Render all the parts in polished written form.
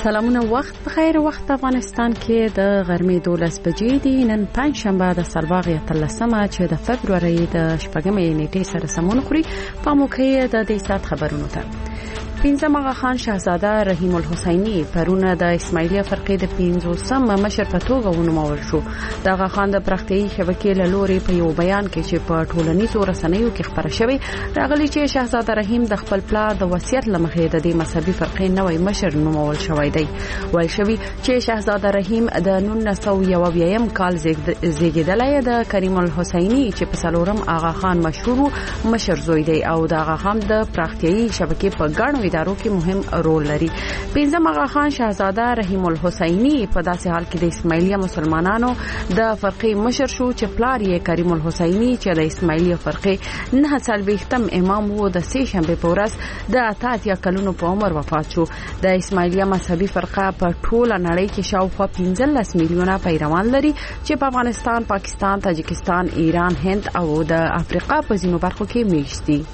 سلامونه، وخت بخیر. وخت افغانستان کې د غرمې 12 بجې دي. نن پنځ شنبه د سلواغ 13 چې د فبرवरी د 8 نیټې سره سمون خوري. په موقع د دې سات خبرونو ته پنځم آغا خان شاهزاده رحیم الحسینی پرونه د اسماعیلیه فرقې د 15 مشر په توګه ونومول شو. د آغا خان د پرختي شبکې له لوري په یو بیان کې چې په ټولنیزو رسنیو کې خبره شوی راغلی چې شاهزاده رحیم د خپل پلار د وصیت لمخې د دې مذهبي فرقې نوې مشر نومول شوی دی. ویل شوی چې شاهزاده رحیم د 1901 کال زیږیدلی د کریم الحسینی چې په څلورم آغا خان مشهور مشر زوی دی او د آغا خان د پرختي شبکې په ګڼو ادارو کې مهم رول لري. پنځم آغا خان شاهزاده رحیم الحسینی په داسې حال کې د اسماعیلیه مسلمانانو د فرقې مشر شو چې پلار یې کریم الحسینی چې د اسماعیلیه فرقې 49م امام وو د سه شنبه په ورځ د 88 کلونو په عمر وفات شو. د اسماعیلیه مذهبي فرقه په ټوله نړۍ کې شاوخوا 15 میلیونه پیروان لري چې په افغانستان، پاکستان، تاجکستان، ایران، هند او د افریقا په ځینو برخو کې میشت دي.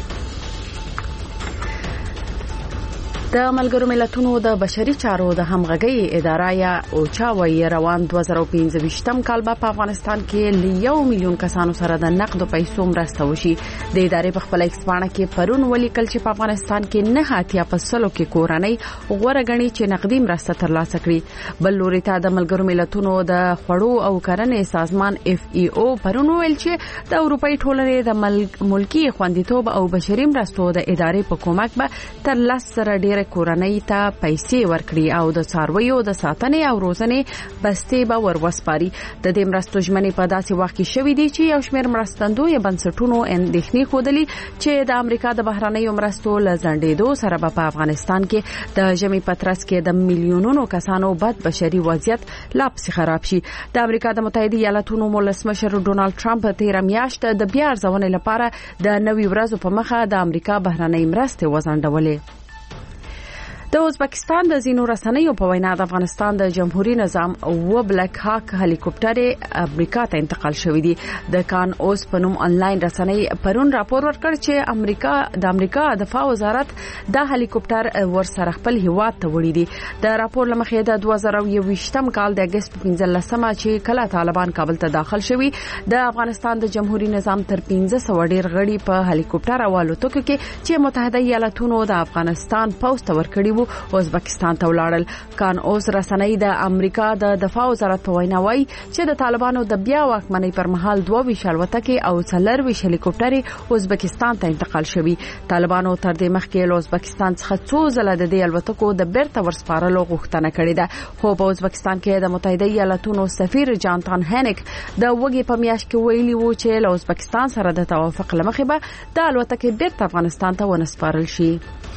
د ملګرو ملتونو د بشري چارو د همغږي اداره یا اوچا وی روان 2015م کال په افغانستان کې ل 1 میلیون کسانو سره د نقد پیسو مرسته وشي. د ادارې په خپل ایکسپانه کې پرون ولیکل چې په افغانستان کې 9.0% کې کورنۍ غوړه غني چې نقدي مرسته ترلاسه کړي. بل لوري ته د ملګرو ملتونو د خوړو او کرنې سازمان FAO پرون ویل چې د اروپאי ټولنې د ملکی خوندیتوب او بشري مرستو د ادارې په کومک به تر لس سره ډېر کورنۍ ته پیسې ورکړي او د څارویو د ساتنې او روزنې بستې به وروسپاري. د دې مرستو ژمنې په داسې وخت کې شوې دي چې یو شمېر مرستندوی بنسټونو اندېښنې ښودلې چې د امریکا د بهرنیو مرستو له ځنډېدو سره به په افغانستان کې د ژمي په ترڅ کې د میلیونونو کسانو بد بشري وضعیت لا پسې خراب شي. د امریکا د متحده ایالاتونو ولسمشر ډونالد ټرمپ تیر میاشت د بیا ارزونې لپاره د نوي ورځو په مخه د امریکا بهرنۍ مرستې وځنډولې. د ازبکستان د زینو رسنیو په وینا د افغانستان د جمهوریت نظام او بلک هاک هلیکوپټر امریکا ته انتقال شوې دي. د کان اوس په نوم انلاین رسنۍ پرون راپور ورکړ چې د امریکا دفاع وزارت د هلیکوپټر ورسره خپل هیواد ته وړي دي. د راپور لمخې د 2021م کال د اگست 15 چې کله طالبان کابل ته داخل شوي د افغانستان د جمهوریت نظام تر 1500 ډیر غړي په هلیکوپټر او الوتکو کې چې متحده ایالاتونو د افغانستان پوسټ ورکړي ازبکستان ته ولاړل. کان اوس رسنۍ د امریکا د دفاع وزارت په وینا وایي چې د طالبانو د بیا واکمنۍ پر مهال 22 الوتکې او 24 هلیکوپټرې ازبکستان ته انتقال شوي. طالبانو تر دې مخکې له ازبکستان څخه څو ځله د دې الوتکو د بیرته ورسپارلو غوښتنه کړې ده، خو په ازبکستان کې د متحده ایالاتونو سفیر جانتان هینک د وګي په میاشت کې ویلي وو چې له ازبکستان سره د توافق لمخې به د الوتکې بیرته افغانستان ته ونسپارل شي.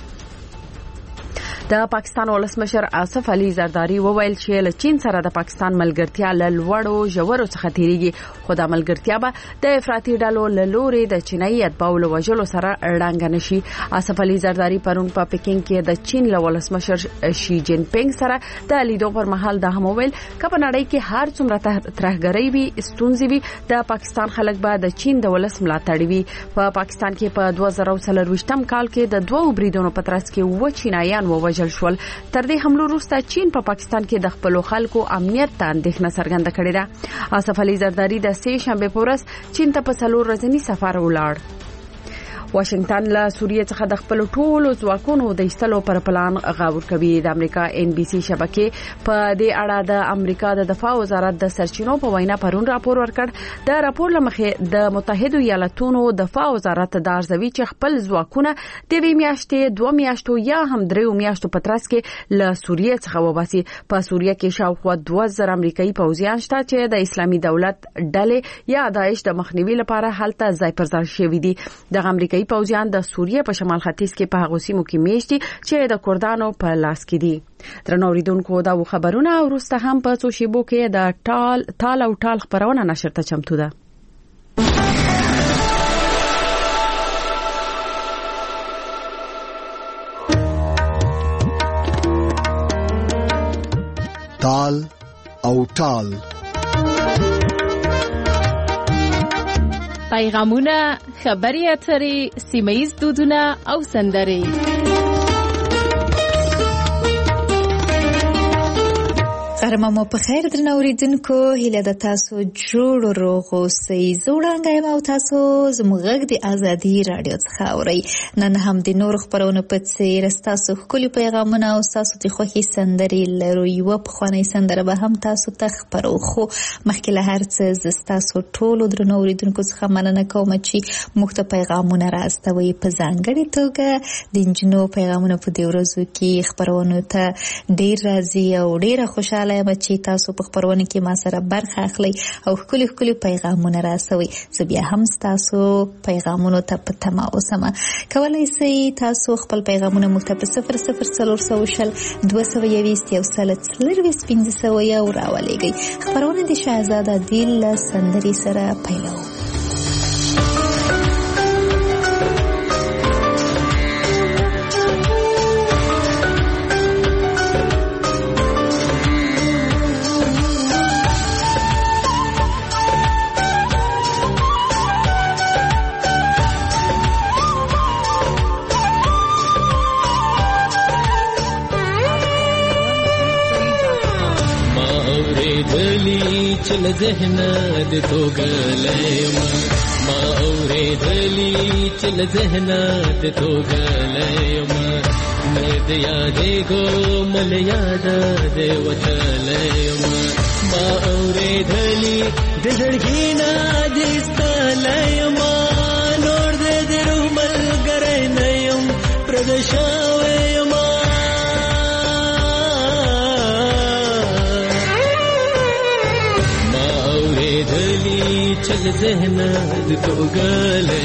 د پاکستان ولسمشر آصف علي زرداری وویل چې له چین سره د پاکستان ملګرتیا له لوړو ژورو څخه تیریږي، خو د ملګرتیا به د افراطي ډلو له لوري د چینایي اتباعو له وژلو سره ړنګ نشي. آصف علي زرداری پرون په پکین کې د چین له ولسمشر شي جین پینګ سره د لیدو پر مهال د هم ویل چې په نړۍ کې هر څومره ترهګرۍ وي، ستونزې وي، د پاکستان خلک به د چین د ولس ملاتړ وي. په پاکستان کې په 2024م کال کې د دوه بریدونو په ترڅ کې و چینایان ووژل شول. تر دې حملو وروسته چین په پاکستان کې د خپل خلکو امنیت ته اندېښنه څرګنده کړې ده. آصف علي زرداری د سه شنبه په ورځ چین ته په 4 ورځني سفر ولاړ. واشنگټن له سوریه څخه د خپل ټولو ځواکونو د ایستلو پر پلان غور کوي. د امریکا NBC شبکې په دې اړه د امریکا د دفاع وزارت د سرچینو په وینا پرون راپور ورکړ. د راپور لمخې د متحده ایالاتونو دفاع وزارت د ارزوي چې خپل ځواکونه د 2 میاشتې 2 میاشتو یا هم 3 میاشتو په ترڅ کې له سوریه څخه وباسي. په سوریه کې شاوخوا 2000 امریکایي پوځیان شته چې د اسلامي دولت ډلې یا داعش د مخنیوي لپاره هلته ځای پر ځای شوي دي. د امریکایي پوځیان د سوریه په شمال ختیځ کې په هغو سیمو کې میشت دي چې د کردانو په لاس کې دي. درنو اوریدونکو دا خبرونه وروسته هم په څو شیبو کې د ټال او ټال خبرونه نشر ته چمتو ده. ټال او ټال پیغامونه، خبري اترې، سیمه‌ییز دودونه او سندرې. ارممو په خیر درنو اوریدونکو، هیله د تاسو جوړ روغ اوسئ. زه وړاندې یم او تاسو زموږ غږ د ازادي رادیو څخه اورئ. نن هم د نورو خپرونو په څیر ستاسو ښکلي پیغامونه او ستاسو د خوښې سندرې لرو. یوه پخوانۍ سندره به هم تاسو ته خپرو، خو مخکې له هر څه زه ستاسو ټولو درنو اوریدونکو څخه مننه کوم چې موږ ته پیغامونه راستوئ. په ځانګړې توګه د نجونو پیغامونه په دې ورځو کې خپرونو ته ډېر راځي او ډېره خوشحاله یم چې تاسو په خپرونه کې ما سره برخه اخلئ او ښکلي پیغامونه راسوئ. زه بیا هم ستاسو پیغامونو ته په تمه اوسم. کولی شئ تاسو خپل پیغامونه موږ ته په 00420 221 1500 راولېږئ. خپرونه د شهزاده عادل له سندرې سره پیلوو. चल ज़हना दे तो गले माँ औरे धली चल ज़हना दे तो गले मैं दिया दे गो मल याद दे वचले माँ औरे धली दिलड़की ना दिस्तले माँ नोर दे दे रुमल करे नयम प्रदशावे चल ज़हना दे तो गले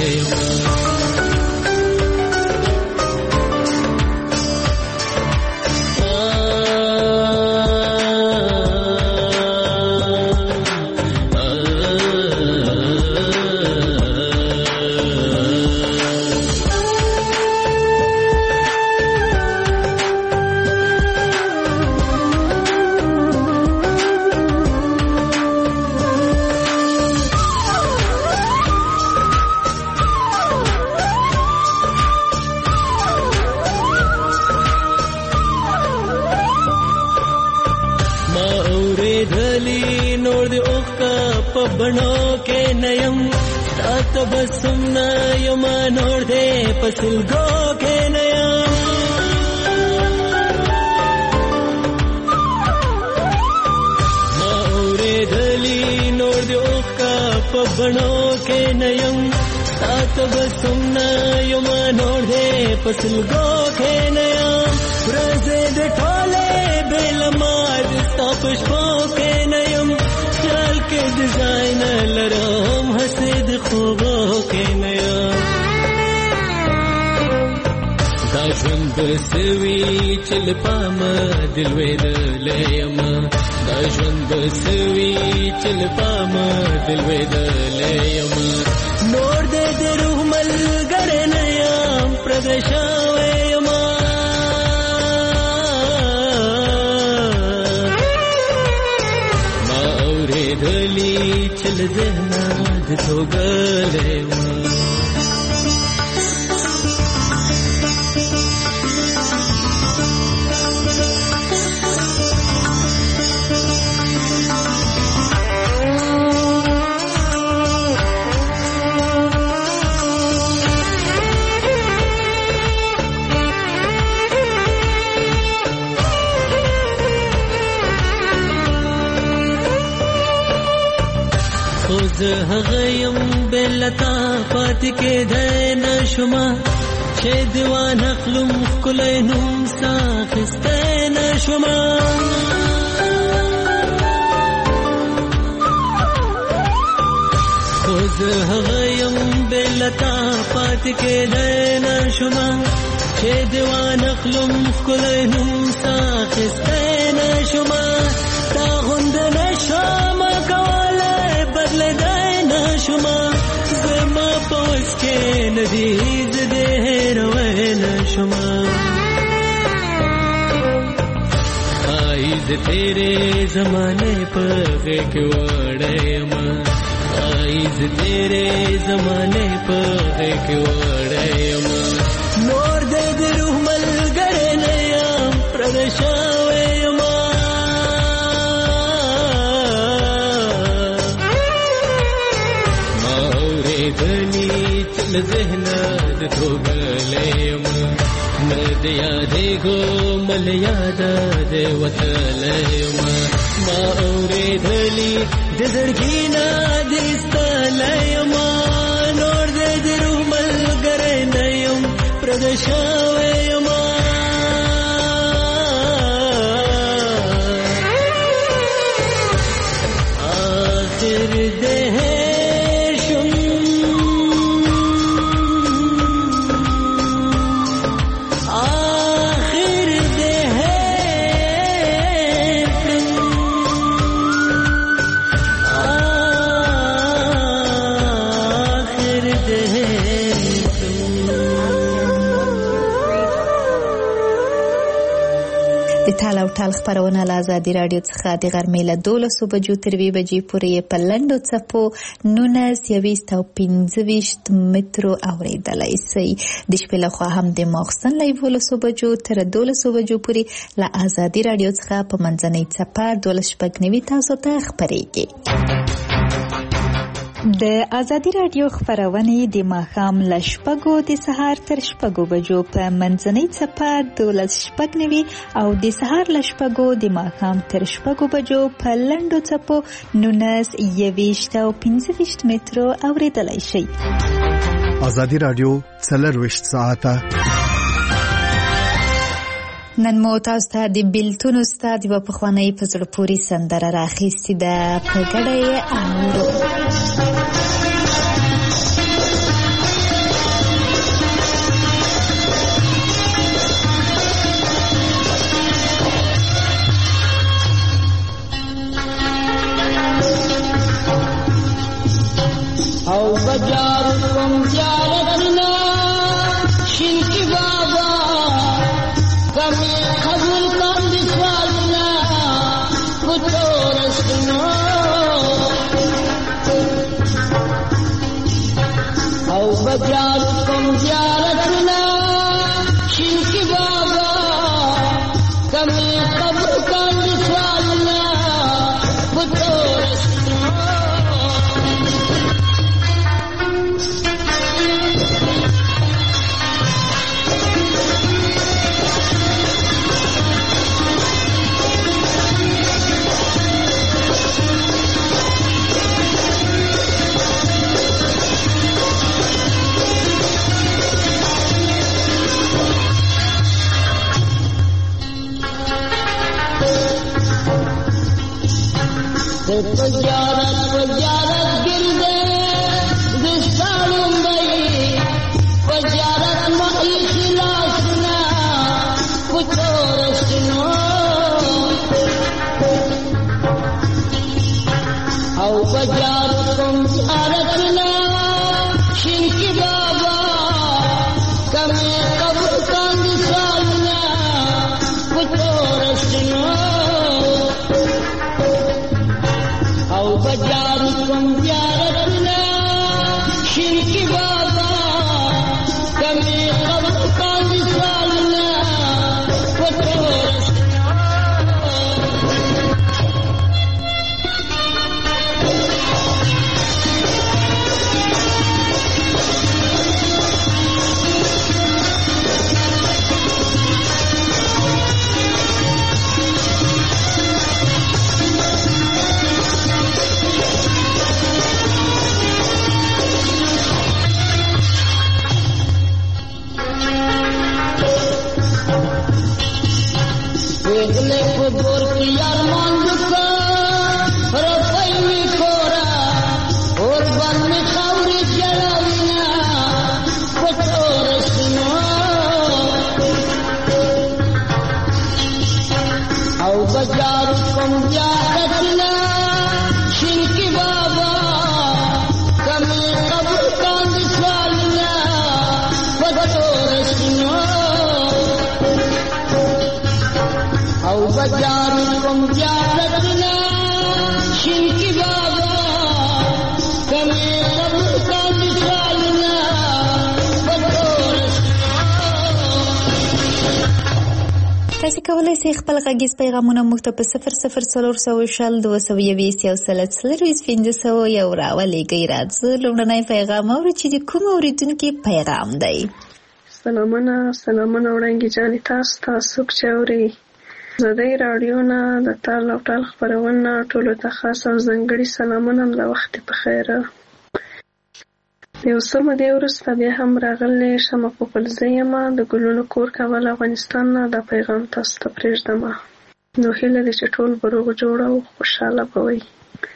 बनो के नयम तात बसम नयम नोर दे पसिल गो के नयम मौरे धली नोर दे ओका बनो के नयम तात बसम नयम नोर दे पसिल गो के नयम रजे दे ठोले बेलमाद तापश पो के नयम चल के डिजाइनर लराम हसद खूबों के नया दाशुन बसवी चल पामा दिलवेद लेयमा दाशुन बसवी चल पामा दिलवेद लेयमा नोर दे दे रुमल गरे नया प्रदशावे चल ज़हना दे तो गले هغیم بلتا پات کې دین شما چې دیوان خپلم کولای نوم ساخستین شما خود هغیم بلتا پات کې دین شما چې دیوان خپلم کولای نوم ساخستین شما تا غوند نشم کوله بدل شما زما پوس کے ندیز دے روین شما آئیز تیرے زمانے پر غیق وڑے ما آئیز تیرے زمانے پر غیق وڑے ما نور دے دروح مل گرے نیا پردشاوے ما لذهنا دتوغليم مديا ديغو مليادا دي وتليم ما اوريدلي دزرگينا دستليم نور دروح ملګرنيم پردشاويم ټال او ټال خبرونه له ازادي رادیو څخه د غرمې له 12 بجو تر 2 بجې پورې په لنډو څپو 19 او 25 مترو اوریدلای شئ. د شپې له خوا هم د ماخستن له 12 بجو تر 12 بجو پورې له ازادي رادیو څخه په منځنۍ څپه 12 تاسو ته خبرېږي. د ازادي رادیو خبرونه د ماښام له 6 د سهار تر 6 بجو په منځنۍ څپه 12 او د سهار له 6 د ماښام تر 6 بجو په لنډو څپو 19 او 25 مترو اوریدلای شئ. ازادي رادیو 24 ساعته نن مو تاسو ته د بیلتون استاد و په خوانی په زړه پوری سندره راخېستې ده په ګډه یې اورو. او بجار کوم زیارتنا شینکی بابا کمی قبول کن دسوالنا کتورستنا او بجار کوم زیارتنا شینکی بابا کمی قبول کن دسوالنا کتورستنا Pajarat girde distalum bai pajarat ma ikhlasna kutorasno au pajarat kum aratna shinki baba kame qabr kan distalna kutorasno بجاركم زيارتنا شرك بابا كمي قبل قاد سالنا وتورثنا Dor ki arman duka rafai mi kora aur ban mi khawri jalawina kotorasno au bajar kum jaratna shinki baba kami qabr kan salna kotorasno au bajarukum jaratna shinki baba kami qabr kan salna تاسو کولای شئ خپل غږیز پیغامونه موږ ته په 00400 یو راولېږئ. راځه لومړنی پیغام اورو چې د کوم اورېدونکي پیغام دی. سلامونه وړانګې جانې تاسو چې اورئ زدی رادیو نه د تال او ټال خپرونه ټولو ته خاص او ځانګړي سلامونه هم د وخت په خیر. یو څه مودې وروسته بیا هم راغلی شمه پوپلزی یم د ګلونو کور کابل افغانستان نه دا پیغام تاسو ته پرېږدم. نو هیله ده چې ټول به روغ جوړ او خوشحاله به وئ.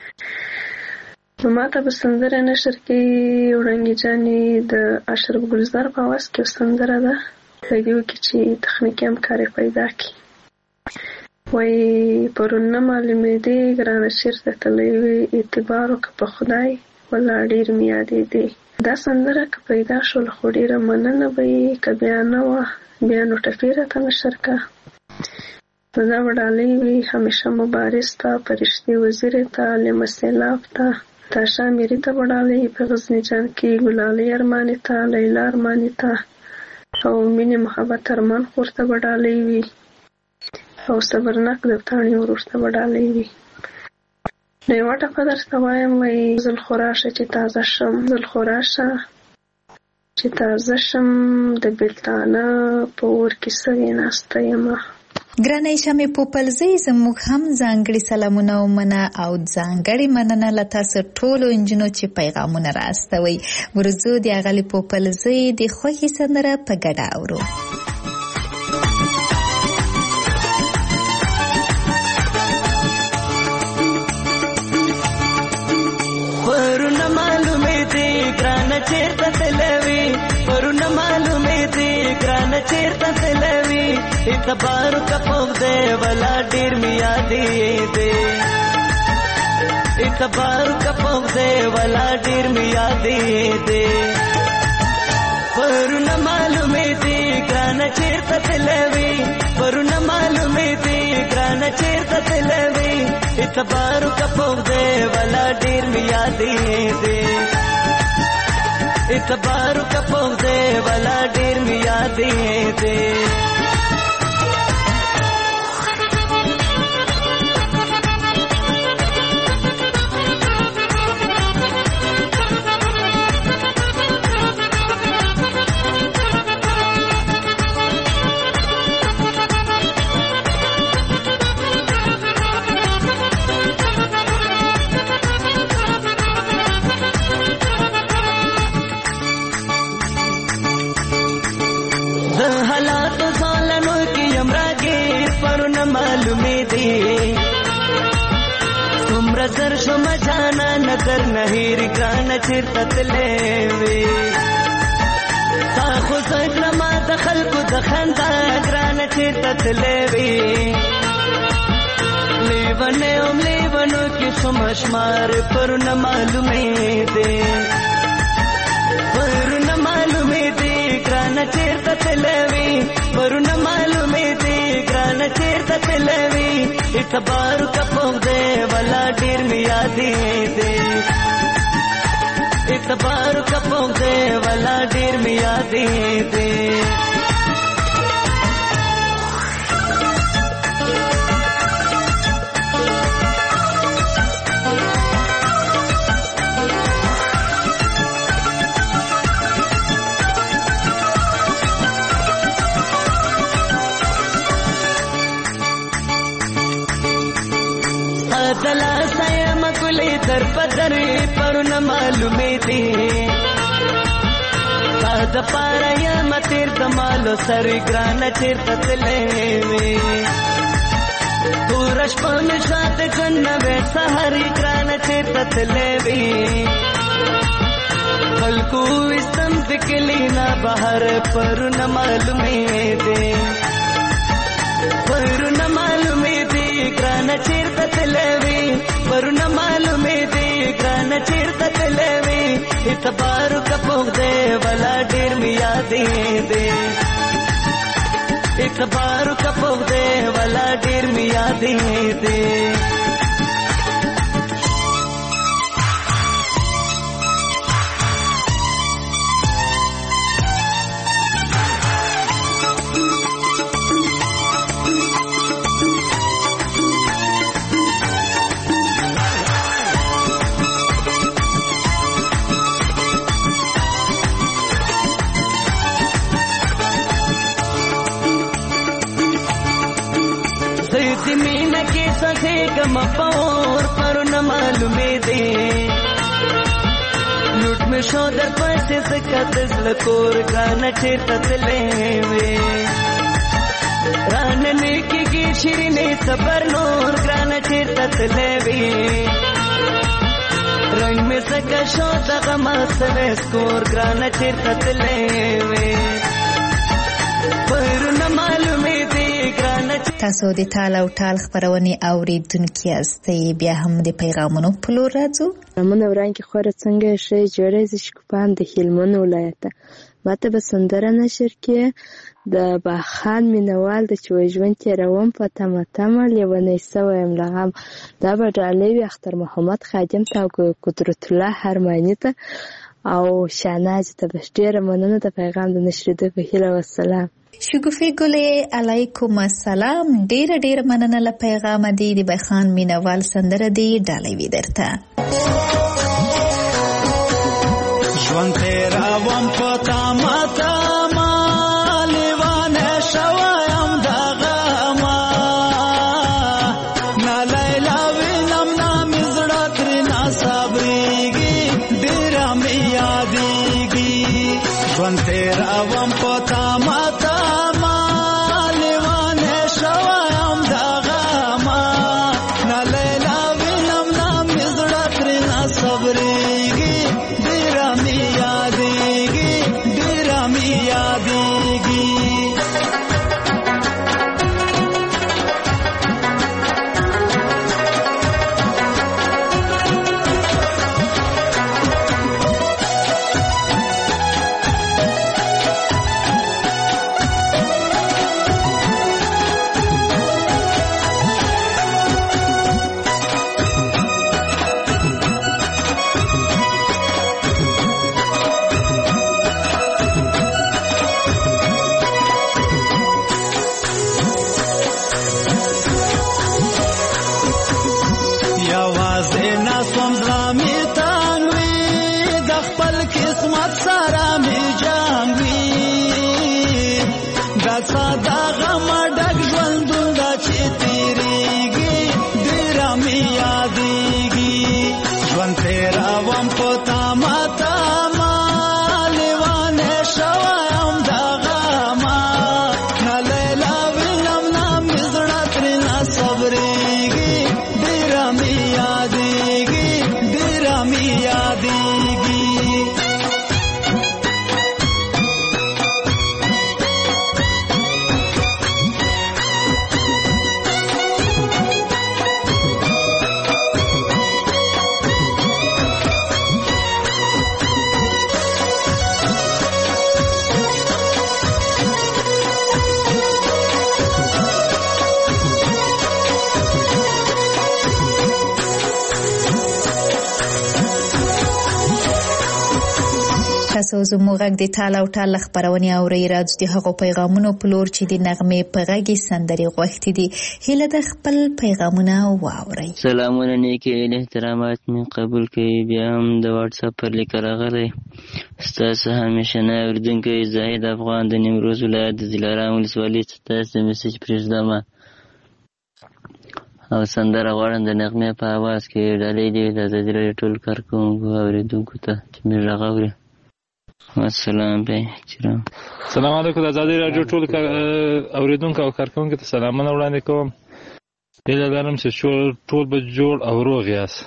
نو ماته به سندره نشر کې وړانګې جانې د اشرف ګلزار په اواز کې یو سندره ده په دې وکړي چې تخنیکي همکاري پیدا کړي. وایي پرون نه معلومېدې ګرانه چېرته تللی وې اعتبار وکړه په خدای والله ډېر مې یادېدې. دا سندره که پیدا شول خو ډېره مننه به یې که بیا نه وه بیا نو ټپې راته نشر کړه. نو دا به ډالۍ وي همیشه مبارز ته فرشتې وزیرې ته لمه سیلاب ته تاشا میري ته به ډالۍ په غزني جان کې ګلالۍ ارمانې ته لیلا ارمانې ته او مینې محبت ارمان خور ته به ډالۍ وي او صبرناک دفتاڼي ورور ته به ډالۍ وي. نو یوه ټپه درته وایم وایي زل خو راشه چې تازه شم زل خو راشه چې تازه شم د بېلتانه په اور کې سوې ناسته یمه. ګرانه شمې پوپلزی زموږ هم ځانګړي سلامونه ومنه او ځانګړې مننه له تاسو ټولو انجونو چې پیغامونه راستوئ. ورځو د اغلې پوپلزی د خوښې سندره په ګډه اورو. پرونه معلومې دي ګرانه چېرته تلوي پرونه معلومې دي ګرانه چېرته تلوي اعتبار کپوب دی ولا ډېر مې یادېدې اعتبار کپوب دی ولا ډېر مې یادېدې پرونه معلومې دي ګرانه چېرته تلوي پرونه معلومې دي ګرانه چېرته تلوي اعتبار کپوب دی ولا ډېر مې یادېدې اعتبار کپوب دی ولا ډېر مې یادېدې زر شو مجانا نظر نهیر ګرانه چېرته تللی وې تا خو زړه ما د خلکو د خندا ګرانه چېرته تللی وې لیونی ام لیونو کې څومره شمار پرونه معلومېدې پرونه معلومېدې ګرانه چېرته تللی وې پرونه معلومېدې ګرانه چېرته تللی وې اعتبار کپوب دی ولا ډېر مې یادېدې اعتبار کپوب دی ولا ډېر مې یادېدې دلا سایم کلی در پدر پرونه معلومېدې تا د پاره یم تېر د مالو سرې ګرانه چېرته تللی وې توره شپه مې شاته ژوند نه وې سهارې ګرانه چېرته تللی وې خلکو ویستم د کلي نه بهر پرونه معلومېدې پرونه معلومېدې ګرانه چېرته تللی وې پرونه معلومېدې ګرانه چېرته تللی وې اعتبار کپوب دی ولا ډېر مې یادېدې اعتبار کپوب دی ولا ډېر مې یادېدې د مینه کې سخې کم پور پرونه معلومې دي لوټ مې شو در پسې سکت زلکور ګرانه چیرته تلې وې رانه نیکېږي شیرینې صبر نور ګرانه چیرته تلې وې رنگ مې سکه شو دغه مسلې سکور ګرانه چیرته تلې وې پرونه معلومې دي تاسو د تال او ټال خبرونه اوریدونکو یاستئ بیا هم د پیغامونو په لور راځو. من ورانکې خوره څنګه شي جوړې ز شکوپان د هلمند ولایت ماته به سندره نشر کې د باخان مینوال د چوي ژوند تیروم په تمه لیونی سویم لغم دا به ډالوي اختر محمد خادم تا قدرت الله هرمانی ته او شاناز ته ډیره مننه د پیغام د نشریدو په هیله والسلام. شګوفې ګلې علیکم السلام ډیره مننه له پیغام دی د بخان مینوال سندره دی ډالوي درته ژوند تیرا وم پتا ماتا ما لیوانه شوایم دغه ما نا لیلا وینم نام زړه ترنا صبرېږي ډېره مې یادېږي ژوند تیرا وم پتا ماتا تاسو زموږ غږ د تال او ټال خبرونه اورئ راځي د هغو پیغامونو په لور چې د نغمې په غږی سندري غوښتي دي هله د خپل پیغامونه واورئ. سلامونه نیکی احترامات می قبول کړئ بیا هم د واتس اپ پر لیک راغلی ستاسو همیشنه اوریدونکی زاهد افغان د نیمروز ولایت د دلارام ولسوالۍ ستاسو میسج پرېږدم او سندره غواړم د نغمې په اواز کې ډالۍ دی د زړه ټول کارکونکو اوریدونکو ته چې می راغوري. السلام علیکم. سلام علیکم د آزادۍ راډیو ټول اوریدونکو او کارکونکو ته سلامونه وړاندې کوم. هیله لرم چې ټول به جوړ او روغ یاست.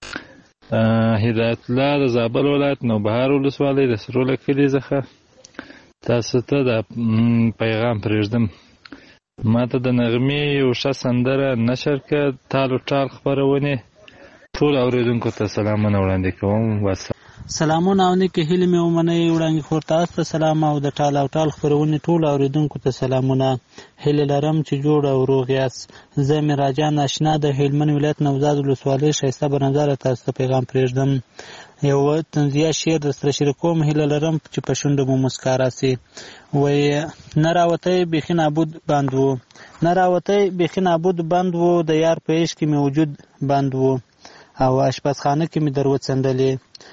هدایت الله د زابل ولایت نوبهار ولسوالۍ د سروله کلي څخه تاسو ته د پیغام پرېږدم. ما ته د نغمې یو ښه سندره نشر کړه تال او ټال خپرونې ټول اوریدونکو ته سلامونه وړاندې کوم. سلامونه او نیکې هیلې مې ومنئ وړاندې خور تاسو ته سلام او د ټال او ټال خپرونې ټول اوریدونکو ته سلامونه. هیله لرم چې جوړ او روغ یاست. زه میراجان آشنا د هلمند ولایت نوزاد ولسوالۍ ښایسته بنظره تاسو ته پیغام پرېږدم. یو طنزیه شعر درسره شریکوم هیله لرم چې په شونډو مو مسکا راسي. وایي نه راوتی بیخي نابود بند و نه راوتی بیخي نابود بند و د یار په عشق کې مې وجود بند و او اشپزخانه کې مې دروڅنډلې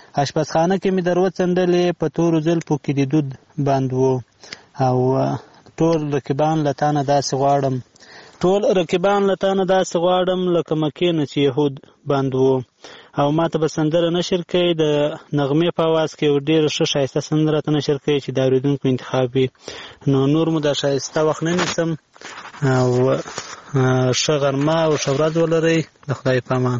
په تورو زلفو کې د دود بند و او ټول رقیبان له تانه داسې غواړم ټول رقیبان له تا نه داسې غواړم لکه مکې نه چې یهود بند وو. او ما ته به سندره نشر کوي د نغمې په اواز کې یو ډېره ښه ښایسته سندره ته نشر کوي چې د اورېدونکو انتخاب وي. نو نور مو دا ښایسته وخت نه نیسم او ښه غرمه او ښه ورځ ولرئ. د خدای په امان.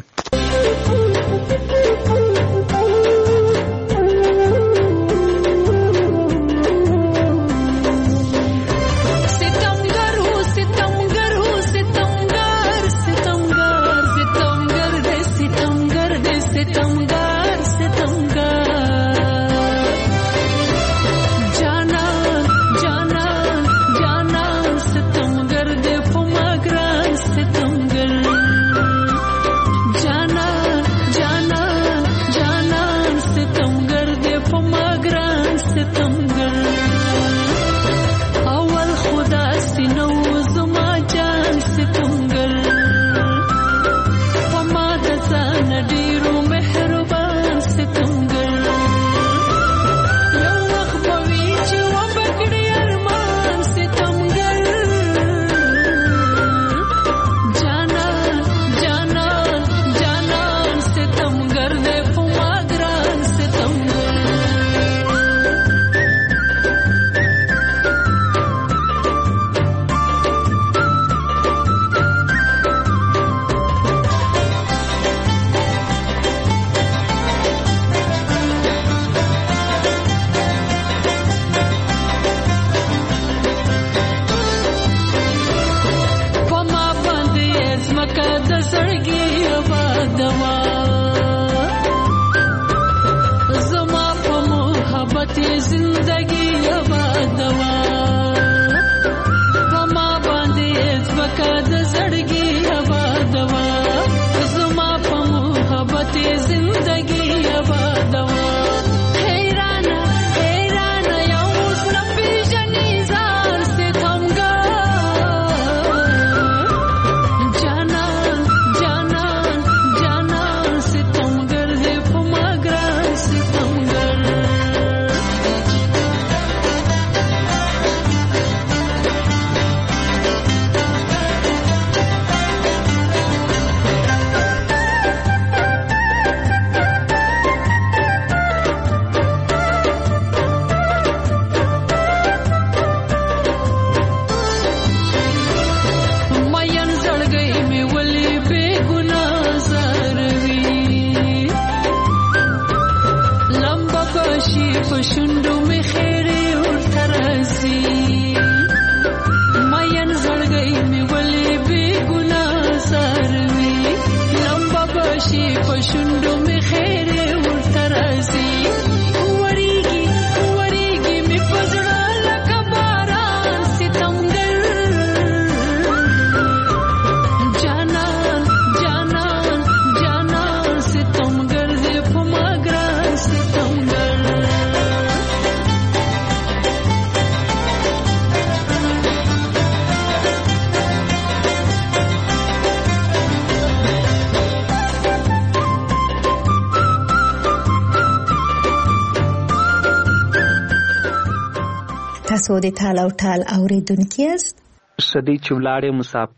تاسو د ټال او ټال اوریدونکي یاست. شدی چولاړې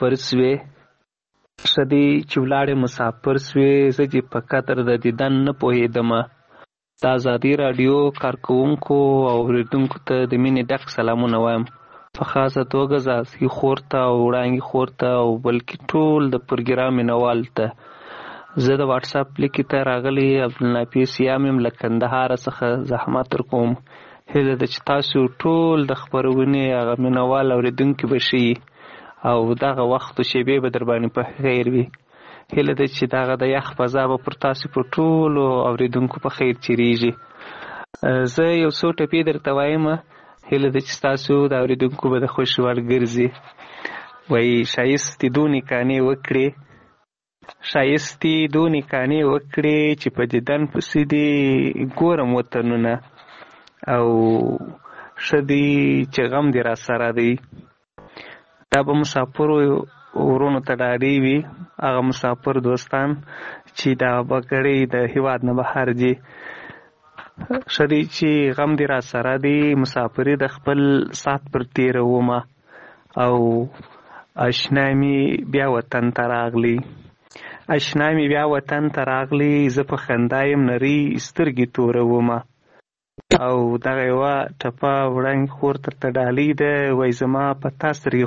مسافر سوې زه په قدر د دیدن نه پوهېدم. د ازادي راډیو کارکوونکو او اوریدونکو ته د مینې ډک سلامونه وایم. په خاصه توګه زاسي خور ته او وړانګې خور ته او بلکې ټول د پروګرام مینوال ته. زه د واټس اپ لیکې ته راغلی عبدالنافیس یم له کندهار څخه زحمت درکوم. هیله ده چې تاسو ټول د خپرونې هغه مینوال اورېدونکي به شئ او دغه وخت و شیبې به در باندې په خیر وي. هیله ده چې دغه د یخ فضا به پر تاسو په ټولو اورېدونکو په خیر چیرېږي. زه یو څو ټپې درته وایم، هیله ده چې تاسو د اورېدونکو به د خوښې وړ ګرځي. وایي ښایستې دونې کانې وکړې چې په دیدن پسې دې ګورم وطنونه او ښه دی چې غم دې را سره دی. دا به مسافرو ورونو ته ډالۍ وي، هغه مسافر دوستان چې دا بګړۍ د هیواد نه بهر دي. ښه دی چې غم دې را سره دی، مسافري د خپل سات پر تېرومه او اشنا می بیا وطن ته راغلی زه په خندا یم نرۍ سترګې تورومه او دغه یوه ټپه وړانګې خور درته ډالۍ ده. وایي زما په تا سترګې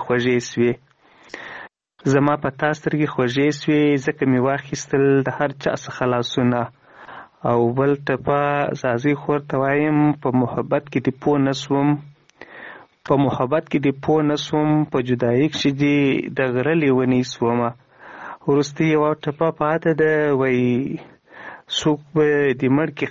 خوږې سوې ځکه مې واخیستل د هر چا څخه لاسونه. او بل ټپه زازۍ خور ته وایم په محبت کې دې پوه نه سوم په جدایي کښې دې د غره لیونۍ سومه. وروستۍ یوه ټپه پاته ده. وایي څوک به دې مړ کړي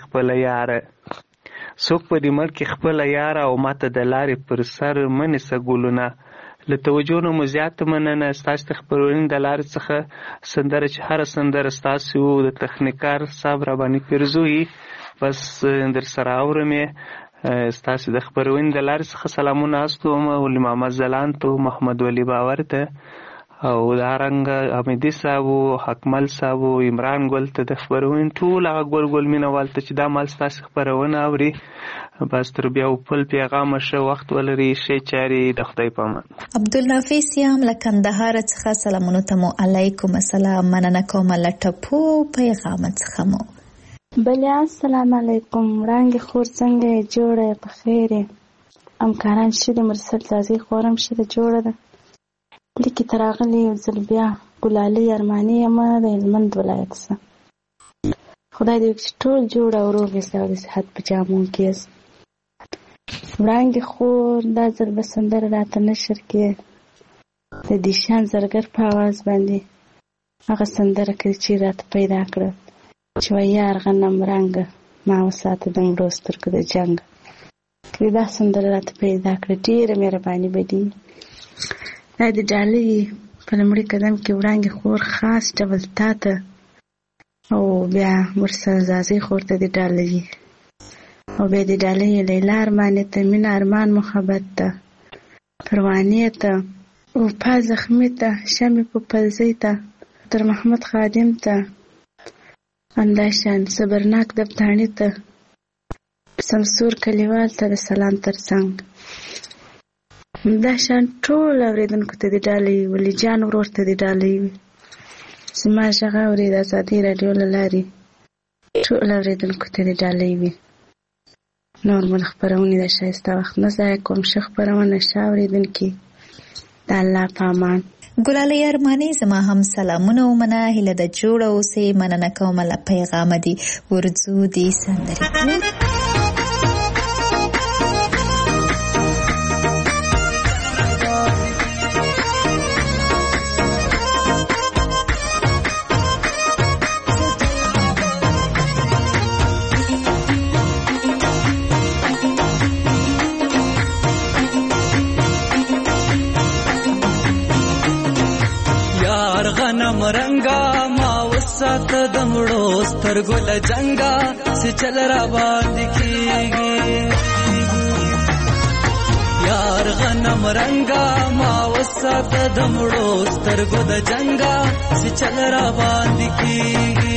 خپله یاره او ماته د لارې پر سر مه نیسه ګلونه. له توجه نه مو زیاته مننه. ستاسو د خپرونې د لارې څخه سندره چې هره سندره ستاسو د تخنیکار صاحب راباندې پیرزوي بس در سره اورم یې. ستاسو د خپرونې د لارې څخه سلامونه استوم ولي محمد ځلاند ته، محمد ولی باور ته او دارنګه حمیدي صاحب او حکمل صاحب او عمران ګل ته د خپرونې ټول هغه ګل مینوال ته چې دا مال ستاسو خپرونه اوري. بس تر بیا په پیغام ښه وخت ولري. ښې چارې د خدای په امان. عبدالنافع سیام له کندهار څخه سلامونه ته مو علیکم السلام. مننه کوم له ټپو پیغام څخه مو. بله السلام علیکم. وړانګې خور څنګه یې؟ جوړه یې؟ په خیر یې؟ همکاران ښه دي؟ مرسل زازۍ خور هم ښه ده، جوړه ده. لیکې ته راغلې یو ځل بیا. ګلالۍ ارماني یمه د هلمند ولایت څخه. خدای دې وکړي چې ټول جوړ او روغ یاست او د صحت په جامو کې یاست. وړانګې خور دا ځل به سندره راته نشر کړې د دیشان زرګر په اواز باندې. هغه سندره کې چې راته پیدا کړه چې وایي یار غنم رنګه ما وساته د مړو سترګو د جنګ. که دا سندره راته پیدا کړه ډېره مهرباني به دي. دا د ډالۍ په لومړي قدم کې وړانګې خور خاص ډول تا ته او بیا مرسل زازۍ خور ته د ډالۍ او بیا د ډالۍ لیلا ارماني ته، مینه ارمان محبت ته، پروانې ته، وفا زخمي ته، شمې په پلزۍ ته، تر محمد خادم ته، انداشان صبرناک دبتاڼي ته، سمسور کلیوال ته د سلام ترڅنګ دا شان ټول اورېدونکو ته د ډالۍ ولی جان ورور ته د ډالۍ وي. زما غږ اوري د ازادۍ راډیو له لارې ټول اورېدونکو ته د ډالۍ وي. نور مو د خپرونې د ښایسته وخت نه ضایع کوم. ښه خپرونه، ښه اورېدونکي، د الله په امان. ګلالۍ ارماني زما هم سلامونه ومنه. هیله د جوړه اوسئ. مننه کوم له پیغامه دي. ورځو دې سندرې مرنګا ما وسات د مړو سترګو له جنګا چې چل را باندې کیږي. یار غنم رنګا ما وسات د مړو سترګو د جنګا چې چل را باندې کیږي.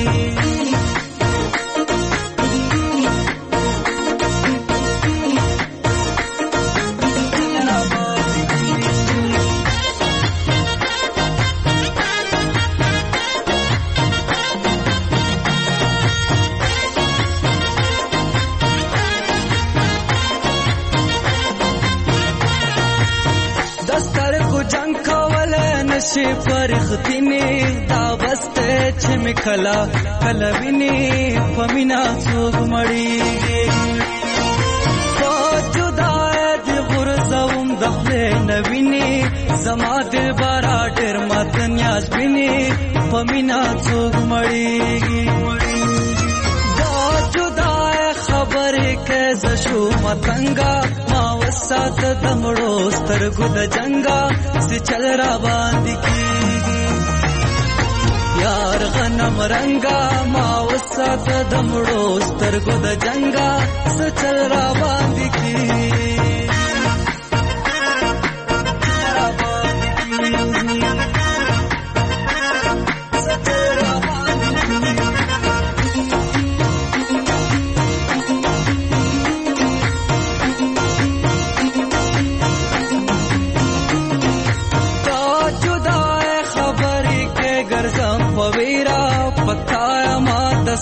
نشي پرختینی دا بسته چې مکلا کلوینی پمینا څوک مړیږي. په جدای دی غرزوم د خپل نوینی زما دل بارا ډېر مات نیاز بینی پمینا څوک مړیږي. دا جدای خبرې کې زشو متنګا ما وسات د مړو سترګو د جنګا چې چل را باندې کیږي. یار غنم رنګا ما وسات د مړو سترګو د جنګا چې چل را باندې کیږي.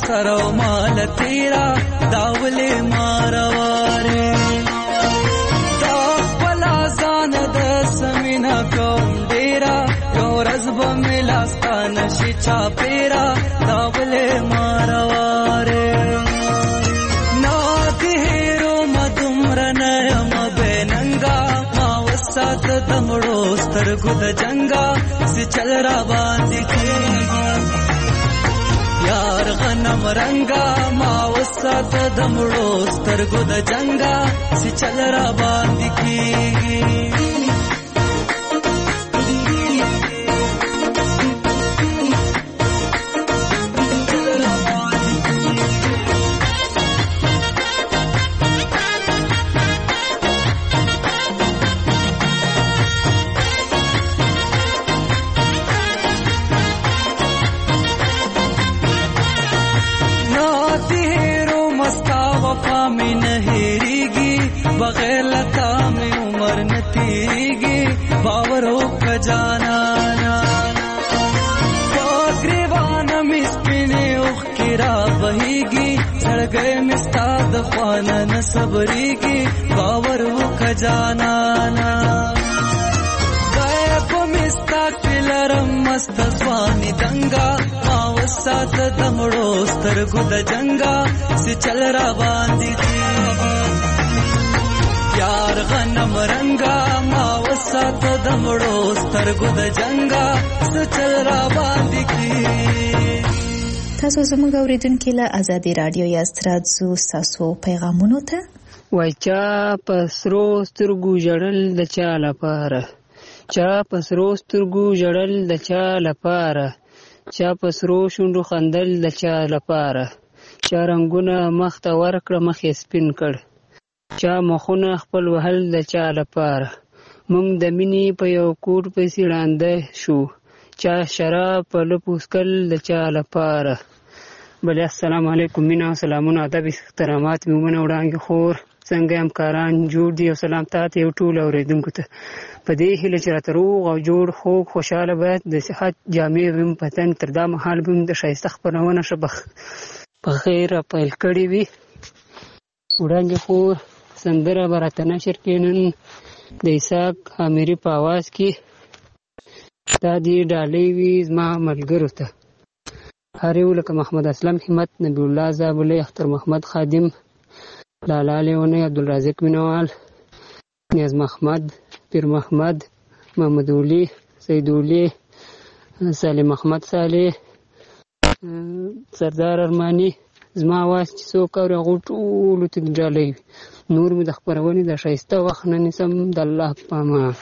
سره مال تیرا داولې مارواره دا ولا ځان د سمینا کوم ډیرا یو ورځ به ملاستان شي چا پیرا داولې مارواره نا تیرو مدمرنه مبننګا ما وسات دمړو سترګو د جنگا سي چل را باندې کیږي یار غنم رنگا ما وسات دمړو سترګو د جنگا سي چل را باندې کیږي बगैर लता में उमर न तीरेगी बावर हो खजाना ग्रीवान मिस्पिने उखिरा बहेगी सड़ गए मिस्ताद ख्वाना न सबरेगी बावर हो खजाना गए को मिस्ता किलरम मस्त स्वानी दंगा मावसात दमड़ो स्तरगुद जंगा से चल रा बांधी यार غنم رنگا ما وسات دمړو سترګو د جنگا سچل را باندې کی تاسو زموږ اوریدونکو له ازادي رادیو یاست راځو تاسو پیغامونو ته وای چا پسرو سترګو جړل د چا لپاره چا پسرو سترګو جړل د چا لپاره چا پسرو شونډو خندل د چا لپاره چا رنگونه مخ ته ورکړه مخ یې سپین کړ چا مخونه خپل وهل د چا لپاره مونږ د مینې په یو کوټ پسې ړانده شو چا شراب په لپوسکل د چا لپاره بلې السلام علیکم مینا او سلامونه ادب احترامات میمونه وړاندې خور څنګه همکاران جوړ دي او سلام تاسو یو ټول اوریدونکو ته په دې هیله چې راته روغ او جوړ خوږ خوشاله باید د صحت جامع ویم پتن تر دا مهال به د ښایسته خپرونه شبخ په خیر پیل کړې وي وړاندې خور سندره براته نشر کینن د اسحاق اميري په आवाज کې دا دی ډالۍ وی زما ملګرو ته هر یو لکه محمد اسلم همت نبی الله زابلي اختر محمد خادم لالا لیونه عبدالرازق مینوال نیاز محمد پیر محمد محمد ولی سید ولی سالم محمد صالح سردار ارمانی زما आवाज چې څوک اوري هغه ټول ته ډالۍ نور مې د خبرونې د ښایسته وخت نه نیسم د الله په امان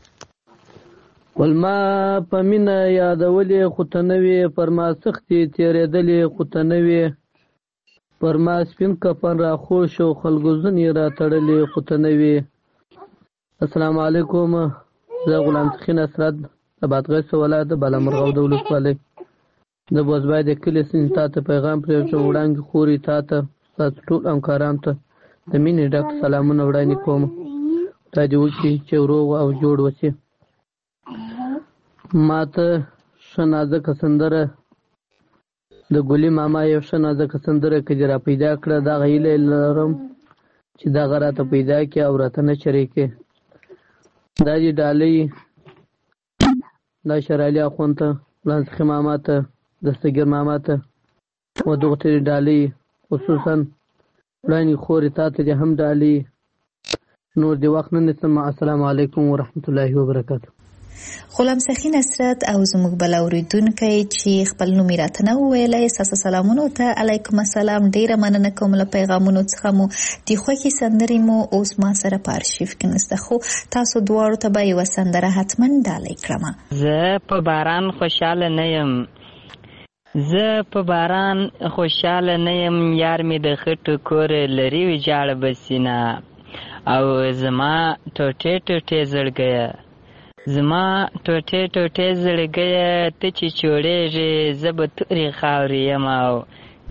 ولما په مینه یادولې خو ته نه وې پر ما سختې تېرېدلې خو ته نه وې پر ما سپین کفن راخوش او خلکو ځینې راتړلې خو ته نه وې السلام علیکم زه غلام سخي نصرت د بادغیس ولایت د بالامرغه ولسوالۍ د بوزبای د کلي سین ته پیغام پرېږدم وړاندې خوري ته تاسو ټول همکاران ته د مینې ډک سلامونه وړاندې کوم تا دې وکړي چې روغ او جوړ وسي ما ته ښه نازکه سندره د ګلي ماما یو ښه نازکه سندره که دې را پیدا کړه دغه هیله لرم چې دغه راته پیدا کړي او راته نشر یې کړي دا دې ډالۍ دا شرالي اخوند ته لانسخي ماما ته دستګیر ماما ته و دغه ته ډالۍ خصوصا وړاندې خورې تا ته دې هم ډالۍ نور دې وخت نه نیسم السلام علیکم ورحمت الله وبرکاته غلام سخي نصرت او زموږ بل اوریدونکی چې خپل نوم یې راته نه وویلی ستاسو سلامونو ته علیکم السلام ډیره مننه کوم له پیغامونو څخه مو د خوښې سندرې مو اوس ما سره په ارشیف کې نسته خو تاسو دواړو ته به یوه سندره حتما ډالۍ کړم زه په باران خوشحاله نه یم زه په باران خوشحاله نه یم یار مې د خټو کور لري ویجاړه بسینه او زما ټوټې ټوټې زړګیه زما ټوټې ټوټې زړګیه ته چې چوړېږې زه به تورې خاورې یم او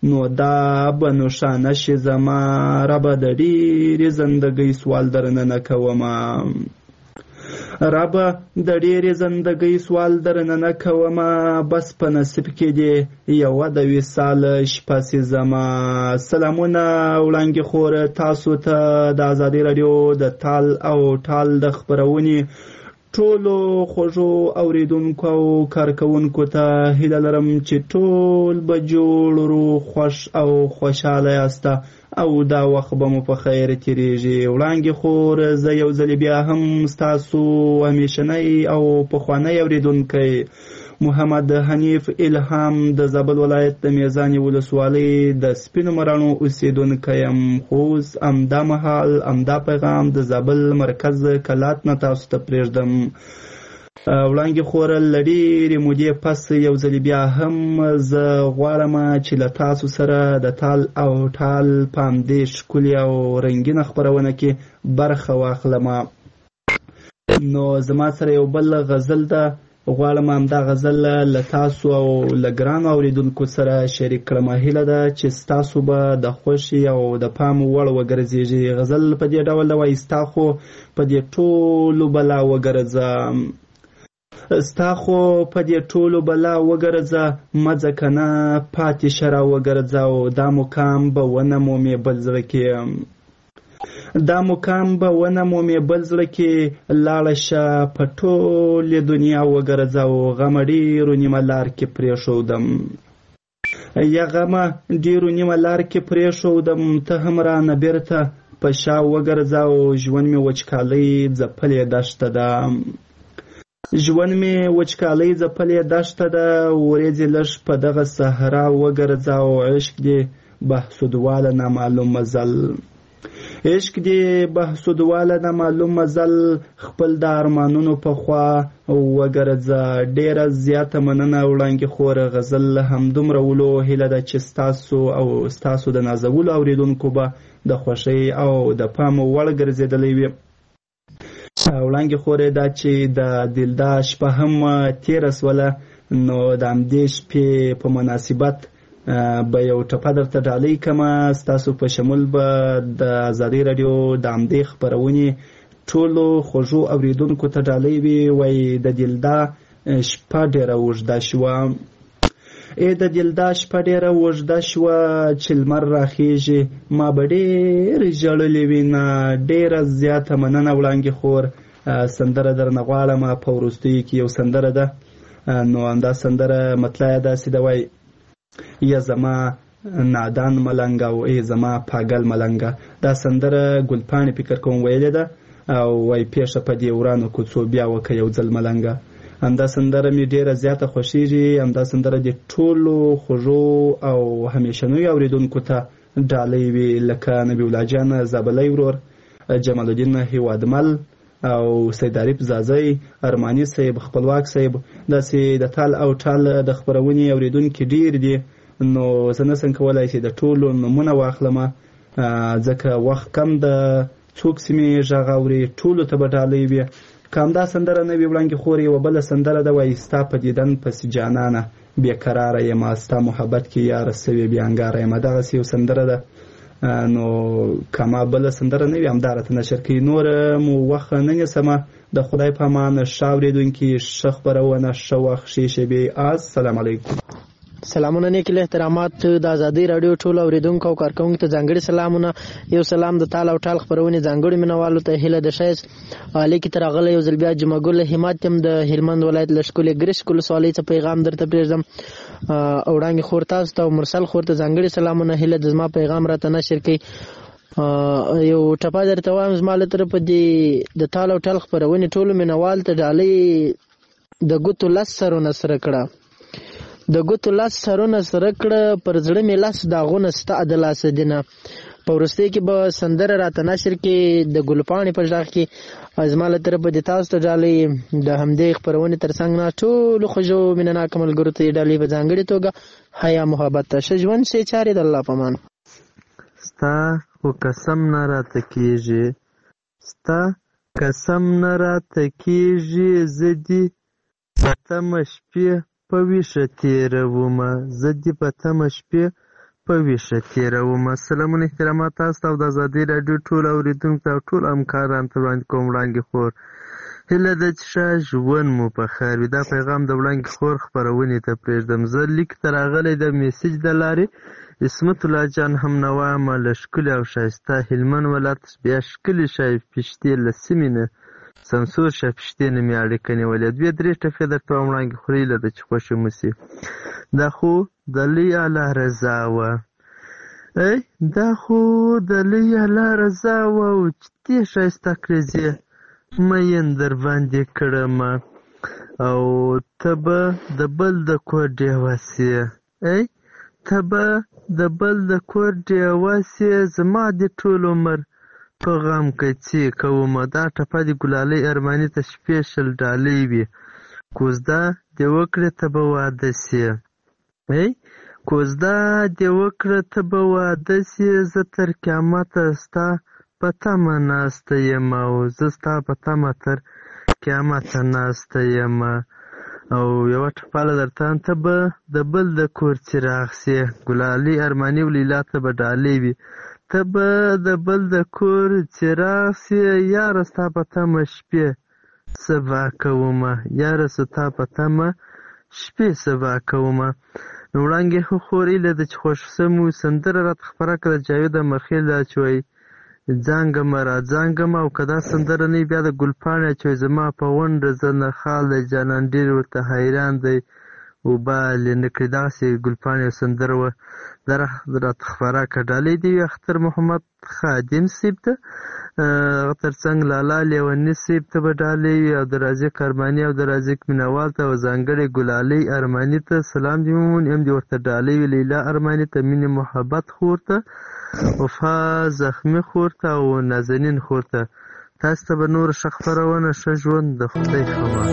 نو دا به نوشانه شي زما ربه د ډېرې زندګۍ سوال درنه نه کومه ربه د ډېرې زندګۍ سوال درنه نه کومه بس په نصیب کې دی یوه د وصال شپه سي زما سلامونه وړانګې خور تاسو ته د ازادي راډیو د تال او ټال د خپرونې ټولو خوږو اوریدونکو او کارکوونکو ته هیله لرم چې ټول به جوړ روغ خوښ او خوشحاله یاسته او دا وخت به مو په خیر تیریږي وړانګې خور زه یو ځلې بیا هم ستاسو همیشنی او پخوانی اوریدونکی محمد حنیف الهام د زابل ولایت د میزانې ولسوالۍ د سپینو مراڼو اوسیدونکی یم خو اوس همدا مهال همدا پیغام د زابل مرکز کلات نه تاسو ته پرېږدم وړانګې خوره له ډېرې مودې پس یو ځلې بیا هم زه غواړم چې له تاسو سره د تال او ټال په همدې ښکلې او رنګینه خپرونه کې برخه واخلم نو زما سره یو بل غزل ده غواړم همدا غزل له تاسو او له ګرانو اوریدونکو سره شریک کړم هیله ده چې ستاسو به د خوښي او د پام وړ وګرځېږي غزل په دې ډول ده وایي ستا خو په دې ټولو بلا وګرځه ستا خو په دې ټولو بلا وګرځه مه ځه که نه پاتې شه را وګرځه او دا مقام به ونه مومې بل زړه کې دا مقام به ونه مومې بل زړه کې لاړه شه په ټولې دنیا وګرځه او غمه ډېرو نیمه لار کې پرېښودم یا غمه ډېرو نیمه لار کې پرېښودم ته هم رانه بېرته په شا وګرځه او ژوند مې وچکالۍ ځپلې دښته ده ژوند مې وچکالۍ ځپلې دښته ده ورېځې لږ په دغه صحرا وګرځه او عشق دې بحسودواله نامعلوم مزل عشق دې بحسودواله نامعلوم مزل خپل د ارمانونو په خوا وګرځه ډېره زیاته مننه وړانګې خوره غزل همدومره ولو هیله ده چې ستاسو د نازولو اوریدونکو به د خوښۍ او د پام وړ ګرځېدلی وي وړانګې خورې دا چې د دلدا شپه هم تېره سوله نو د همدې شپې په مناسبت به یو ټپه درته ډالۍ کمه ستاسو په شمول به د ازادۍ راډیو د همدې خپرونې ټولو خوږو اوریدونکو ته ډالۍ وي وایي د دلدا شپه ډېره اوږده شوه د دلدا شپه ډېره اوږده شوه چې لمر راخیږي ما به ډېر ژړلې وي نه ډېره زیاته مننه وړانګې خور سندره درنه غواړم په وروستیو کې یو سندره ده نو همدا سندره مطلع یې داسې ده وایي یا زما نادان ملنګ او ای زما پاگل ملنګ دا سندره ګلپاڼې فکر کوم ویلې ده او وای پیښه په دې ورانو کوڅو بیا وکه یو ځل ملنګ همدا سندره مې ډېره زیاته خوښیږي همدا سندره د ټولو خوږو او همیشنیو اوریدونکو ته ډالۍ وي لکه نبی الله جان زابلی ورور جمال الدین هیوادمل او سید عارف زازی ارمانی صاحب خپلواک صاحب داسې د تال او ټال د خپرونې اوریدونکي ډېر دي نو زه نسم کولی چې د ټولو نومونه واخلم ځکه وخت کم ده څوک چې مې غږ اوري ټولو ته به ډالۍ وي که همدا سندره نه وي وړانګې خور یوه بله سندره ده وایي ستا په دیدن پسې جانانه بېقراره یم ستا محبت کې یاره سوې بېانګاره یم دغسې یو سندره ده نو که ما بله سندره نه وي همدا راته نشر کوي نوره مو وخت نه نیسمه د خدای په امان ښه اورېدونکي ښه خپرونه ښه وخت ښې شېبې السلام علیکم سلامونه نیکل احترامات د ازادي راډیو ټول اوریدونکو او کارکونکو ته ځانګړي سلامونه یو سلام د تال او ټال خبرونه ځانګړي مینوالو ته هیله د شایس لیکي تر غل یو ځل بیا جمعه ګل همت تم د هلمند ولایت لشکولې ګریش کول سوالې ته پیغام درته پرېږدم اوړانګي خور تاسو ته مرسل خور ته ځانګړي سلامونه هیله د زما پیغام راته نشر کړي یو ټپه درته وایم زما له طرفه د تال او ټال خبرونه ټول مینوال ته ډالۍ د ګوتو لس سرونه سره کړه د ګوتو لاس سرونه سره کړه پر زړه مې لاس داغونه ستا د لاسه دینه په وروستۍ کې به سندره راته نشر کې د ګلپاڼې په غږ کې زما له طرفه د تاسو ته ډالۍ د همدې خپرونې تر څنګ نه ټولو خوږو مینهناکو ملګرو ته ډالۍ په ځانګړې توګه حیا محبت ته ښه ژوند ښې چارې د الله په امان ستا خو قسم نه راته کېږي ستا قسم نه راته کېږي زه دې په تمه شپې په ویښه تېرومه زه دې په تمه شپې په ویښه تېرومه. سلامونه احترامات تاسو ته او د ازادۍ راډیو ټول اورېدونکو ته او ټول همکارانو ته وړاندې کوم وړانګې خور. هیله ده چې ښه ژوند مو په خیر وي. دا پیغام د وړانګې خور خپرونې ته پرېږدم. زه لیک ته راغلی د میسج د لارې عصمت الله جان هم نوامه له ښکلي او ښایسته هلمند ولایت بیا ښکلي شای پشتې له سیمې نه سمسور شاه پشتې نه مې اړیکه نیولې. 2-3 ټپې درته وایم وړانګې خور. هیله ده چې خوښې مو شي. دا خو د لوی الله رضا وه، دا خو د لوی الله رضا وه او چې دې ښایسته کړېزې مین در باندې کړمه او ته به د بل د کور ډېوه سې، ته به د بل د کور ډېوه سې، زما دې ټول عمر په غم کڅې کومه. دا ټپه د ګلالۍ ارماني ته سپیشل ډالۍ وي. کوزده دې وکړې ته به واده سې، کوزده دې وکړه ته به واده سې، زه تر قیامته ستا په تمه ناسته یم او زه ستا په تمه تر قیامته ناسته یم. او یوه ټپاله درته ته به د بل د کور څراغ سې. ګلالۍ ارماني ولیلا ته به ډالۍ وي. ته به د بل د کور څراغ سې، یاره ستا په تمه شپې سبا کومه، یاره ستا په تمه شپې سبا کومه. نو وړانګې خور هیله ده چې خوښ سمو. سندره راته خپره کړه جاوید مخیل دا چې وایي ځانګمه را ځانګمه. او که دا سندره نه وي بیا د ګلپاڼې چې وایي زما په غونډه زه نه خال دی جانان ډېر ورته حیران دی وبالې نه کړي. دغسې ګلپاڼې سندره وه دا راته خپره کړه. ډالۍ دې وي اختر محمد خادم صیب ته، هغه تر څنګ لالا لیوني صیب ته به ډالۍ وي او د رازق ارماني او د رازق مینوال ته او ځانګړې ګلالۍ ارماني ته سلام دې وموني. هم دې ورته ډالۍ وي لیلا ارماني ته، مینې محبت خور ته، وفا زخمي خور ته او نازنین خور ته. تاسو ته به نور ښه خپرونه ښه ژوند د خدای خبر.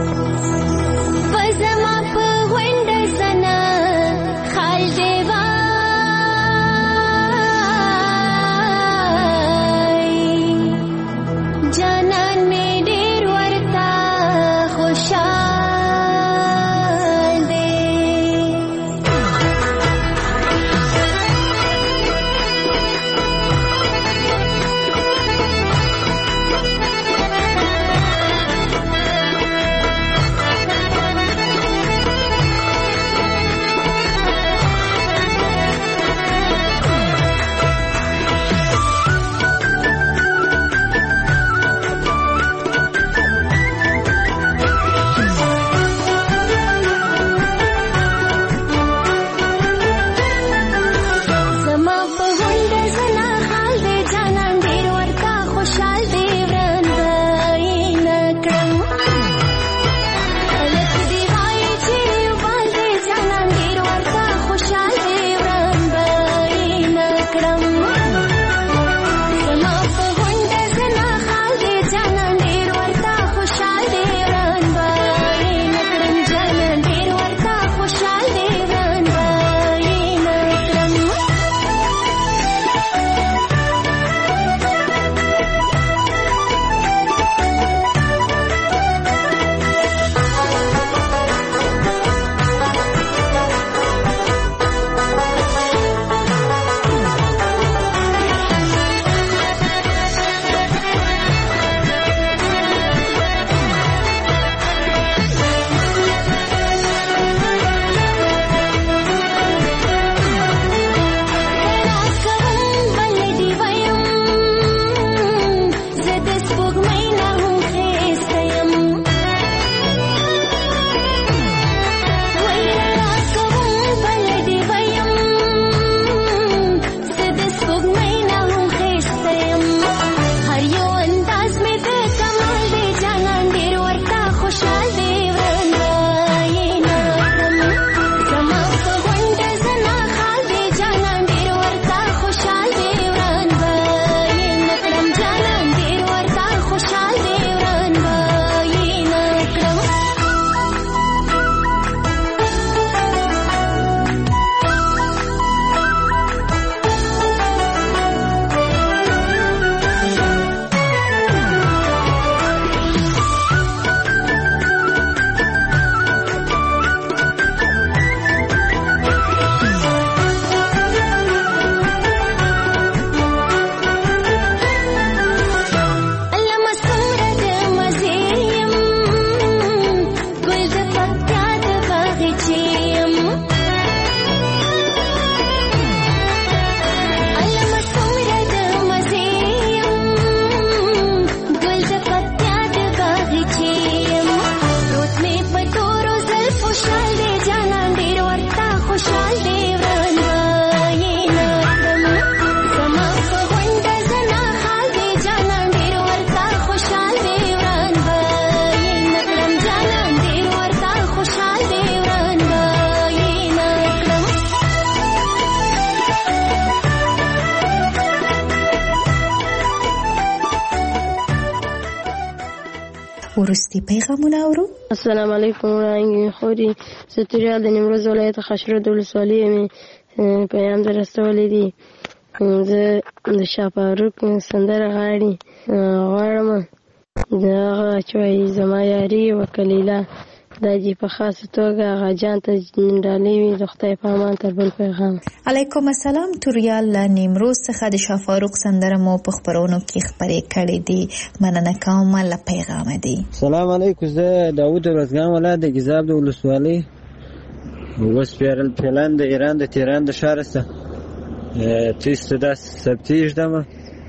وروستي پیغامونه اورو. السلام علیکم وړاندې خوري ستوریال د نیمروز ولایت خشرود ولسوالۍ مې پیغام درستولی دی. زه د شاپاروک سندره غواړم د هغه چې وایي زما یاري وکلیله دا دې په خاصه توګه هغه جان ته ډالۍ وي د خدای په امان تر بل پیغام. علیکم السلام. توریال له نیمروز څخه د شاپاروک سندره مو په خپرونو کې خپرې کړې دي. مننه کوم له پیغام دی. سلام علیکم. زه داود ورزګان ولایت د ګیزاب د ولسوالۍ وسپیرل پلان د ایران د تهران د ښار څخه تیسته دا سبتیش دمه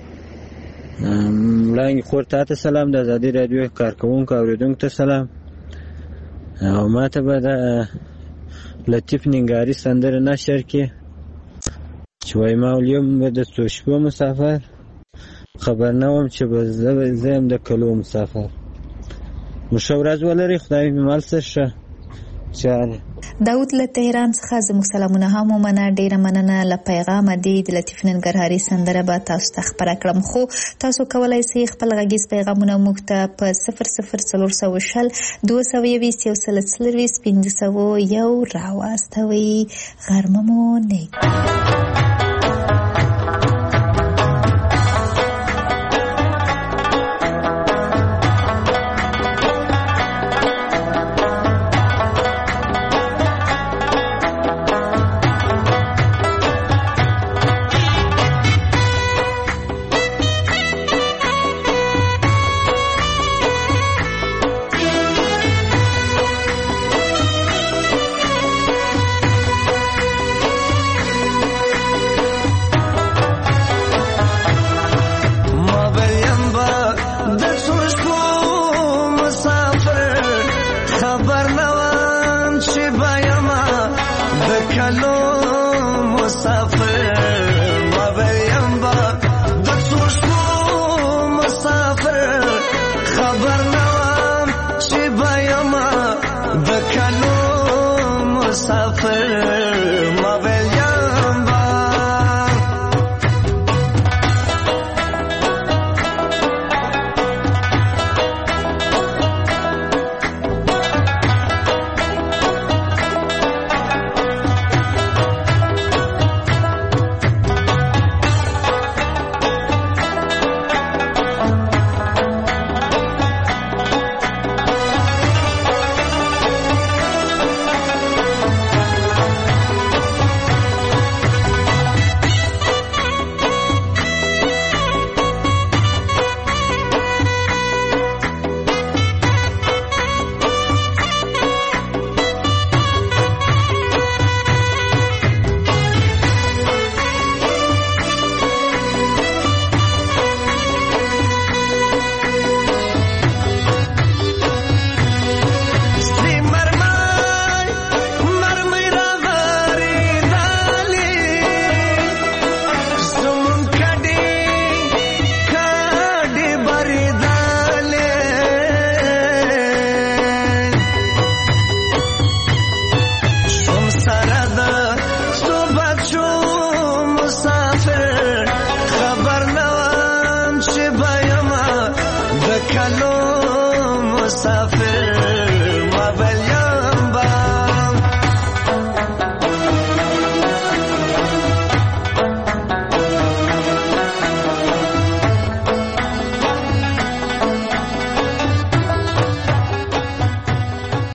وړاندې خور ته سلام. د ازادي رادیو کارکوونکو اوریدونکو ته سلام. او ما ته به د لطیف ننګاري سندره نشر کې چې وایي ما اليوم به د څو شپو مسافر خبر نه وم چې به زه یم د کلو مسافر. مو ښه ورځ ولرئ. خدای مې مال سر شه. داود له تهران څخه زموږ سلامونه هم ومنه. ډیره مننه له پیغامه دی. د لطیف ننګرهاري سندره به تاسو ته خپره کړم، خو تاسو کولی شئ خپل غږیز پیغامونه موږ ته په 00420 221 1501 راواستوئ. غرمه مو نیک.